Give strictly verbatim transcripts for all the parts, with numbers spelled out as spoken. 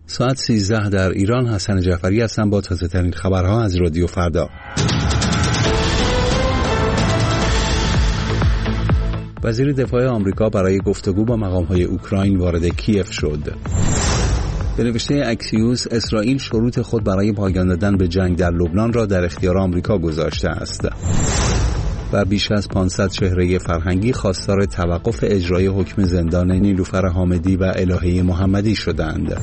ساعت سیزده در ایران. حسن جعفری هستم با تازه ترین خبرها از رادیو فردا. وزیر دفاع آمریکا برای گفتگو با مقام‌های اوکراین وارد کیف شد. به نوشته اکسیوس، اسرائیل شروط خود برای پایان دادن به جنگ در لبنان را در اختیار آمریکا گذاشته است. و بیش از پانصد چهره فرهنگی خواستار توقف اجرای حکم زندان نیلوفر حامدی و الهه محمدی شدند.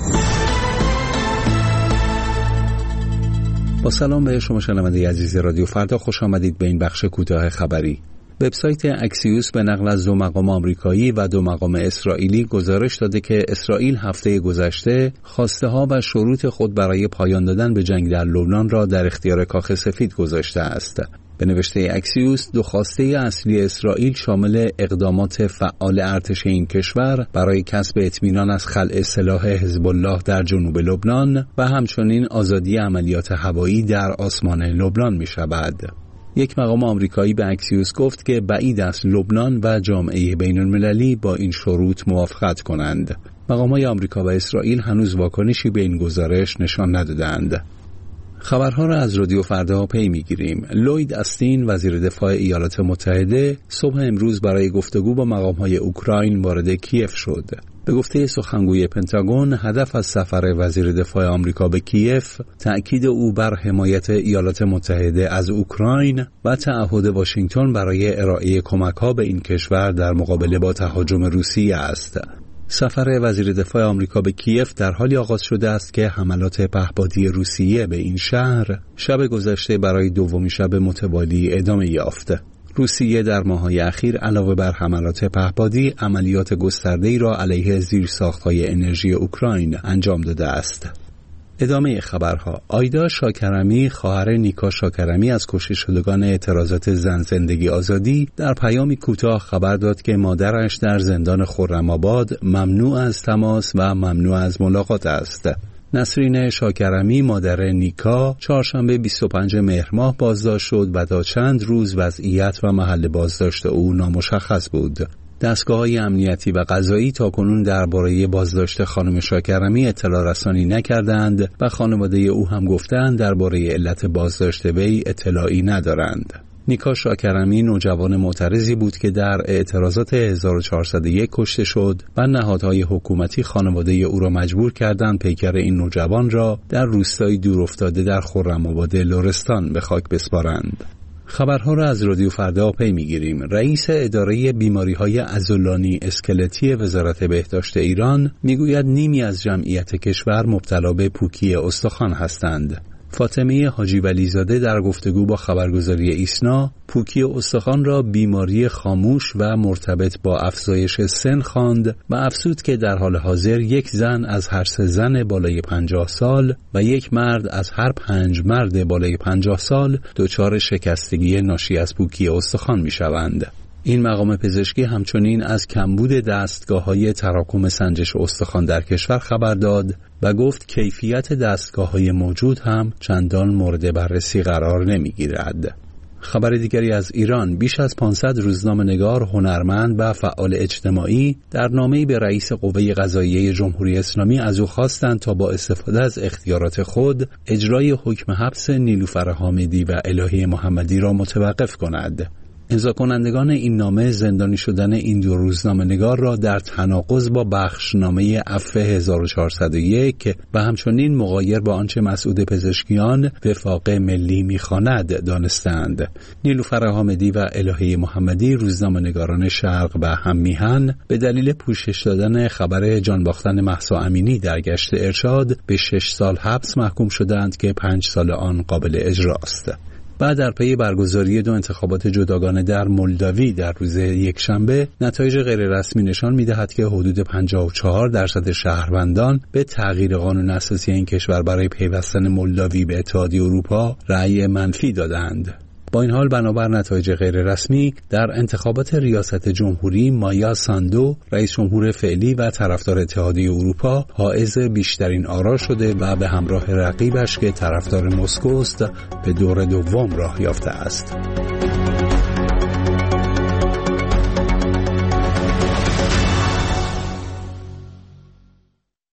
با سلام به شما شنونده عزیز رادیو فردا، خوش آمدید به این بخش کوتاه خبری. وبسایت اکسیوس به نقل از دو مقام آمریکایی و دو مقام اسرائیلی گزارش داده که اسرائیل هفته گذشته خواسته ها و شروط خود برای پایان دادن به جنگ در لبنان را در اختیار کاخ سفید گذاشته است. به نوشته اکسیوس، دو خواسته اصلی اسرائیل شامل اقدامات فعال ارتش این کشور برای کسب اطمینان از خلع سلاح حزب الله در جنوب لبنان و همچنین آزادی عملیات هوایی در آسمان لبنان می شود. یک مقام آمریکایی به اکسیوس گفت که بعید است لبنان و جامعه بین المللی با این شروط موافقت کنند. مقام‌های آمریکا و اسرائیل هنوز واکنشی به این گزارش نشان ندادند. خبرها را از رادیو فردا پی می‌گیریم. لوید استین، وزیر دفاع ایالات متحده، صبح امروز برای گفتگو با مقام‌های اوکراین وارد کیف شد. به گفته سخنگوی پنتاگون، هدف از سفر وزیر دفاع آمریکا به کیف تأکید او بر حمایت ایالات متحده از اوکراین و تعهد واشنگتن برای ارائه کمک‌ها به این کشور در مقابله با تهاجم روسیه است. سفر وزیر دفاع آمریکا به کیف در حالی آغاز شده است که حملات پهپادی روسیه به این شهر شب گذشته برای دومین شب متوالی ادامه یافت. روسیه در ماه‌های اخیر علاوه بر حملات پهپادی، عملیات گسترده‌ای را علیه زیرساخت‌های انرژی اوکراین انجام داده است. ادامه خبرها. آیدا شاکرمی، خواهر نیکا شاکرمی از کشته شدگان اعتراضات زن زندگی آزادی، در پیامی کوتاه خبر داد که مادرش در زندان خرم‌آباد ممنوع از تماس و ممنوع از ملاقات است. نسرین شاکرمی، مادر نیکا، چهارشنبه بیست و پنجم مهر ماه بازداشت شد و تا چند روز وضعیت و محل بازداشت او نامشخص بود. دستگاه‌های امنیتی و قضایی تاکنون درباره بازداشت خانم شاکرمی اطلاع رسانی نکردند و خانواده او هم گفتند درباره علت بازداشت وی اطلاعی ندارند. نیکا شاکرمی نوجوان معترضی بود که در اعتراضات هزار و چهارصد و یک کشته شد و نهادهای حکومتی خانواده او را مجبور کردند پیکر این نوجوان را در روستایی دورافتاده در خرم‌آباد لرستان به خاک بسپارند. خبرها را از رادیو فردا پی می‌گیریم. رئیس اداره بیماری‌های عضلانی اسکلتی وزارت بهداشت ایران میگوید نیمی از جمعیت کشور مبتلا به پوکی استخوان هستند. فاطمه حاجی ولیزاده در گفتگو با خبرگزاری ایسنا، پوکی استخوان را بیماری خاموش و مرتبط با افزایش سن خواند و افزود که در حال حاضر یک زن از هر سه زن بالای پنجاه سال و یک مرد از هر پنج مرد بالای پنجاه سال دچار شکستگی ناشی از پوکی استخوان می‌شوند. این مقام پزشکی همچنین از کمبود دستگاه‌های تراکم سنجش استخوان در کشور خبر داد و گفت کیفیت دستگاه‌های موجود هم چندان مورد بررسی قرار نمی‌گیرد. خبر دیگری از ایران. بیش از پانصد روزنامه‌نگار، هنرمند و فعال اجتماعی در نامه‌ای به رئیس قوه قضاییه جمهوری اسلامی از او خواستند تا با استفاده از اختیارات خود اجرای حکم حبس نیلوفر حامدی و الهه محمدی را متوقف کند. امضا کنندگان این نامه زندانی شدن این دو روزنامه‌نگار را در تناقض با بخشنامه عفو هزار و چهارصد و یک و همچنین مغایر با آنچه مسعود پزشکیان وفاق ملی می‌خواند دانستند. نیلوفر حامدی و الهه محمدی، روزنامه‌نگاران شرق و هم میهن، به دلیل پوشش دادن خبر جان باختن مهسا امینی در گشت ارشاد به شش سال حبس محکوم شدند که پنج سال آن قابل اجراست. بعد در پی برگزاری دو انتخابات جداگانه در مولداوی در روز یکشنبه، نتایج غیررسمی نشان می‌دهد که حدود پنجاه و چهار درصد شهروندان به تغییر قانون اساسی این کشور برای پیوستن مولداوی به اتحادیه اروپا رأی منفی دادند. با این حال بنابر نتایج غیررسمی در انتخابات ریاست جمهوری، مایا ساندو، رئیس جمهور فعلی و طرفدار اتحادیه اروپا، حائز بیشترین آرا شده و به همراه رقیبش که طرفدار مسکو است به دور دوم راه یافته است.